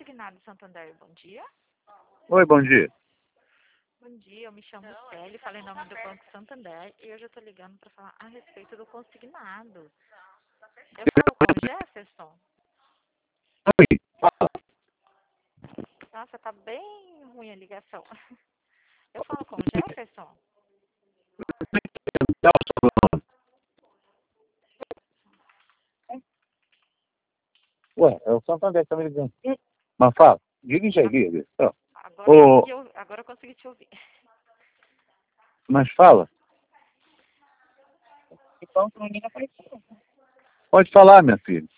Consignado Santander, bom dia. Oi, bom dia. Bom dia, eu me chamo Célia, falei em nome do Banco Santander e eu já estou ligando para falar a respeito do consignado. Eu falo com o Jefferson? Oi, fala. Nossa, tá bem ruim a ligação. Eu falo com o Jefferson? Dá o sobrenome. Ué, é o Santander que tá me ligando. Mas fala, dirige aí, liga. Agora eu consegui te ouvir. Mas fala. Pode falar, minha filha.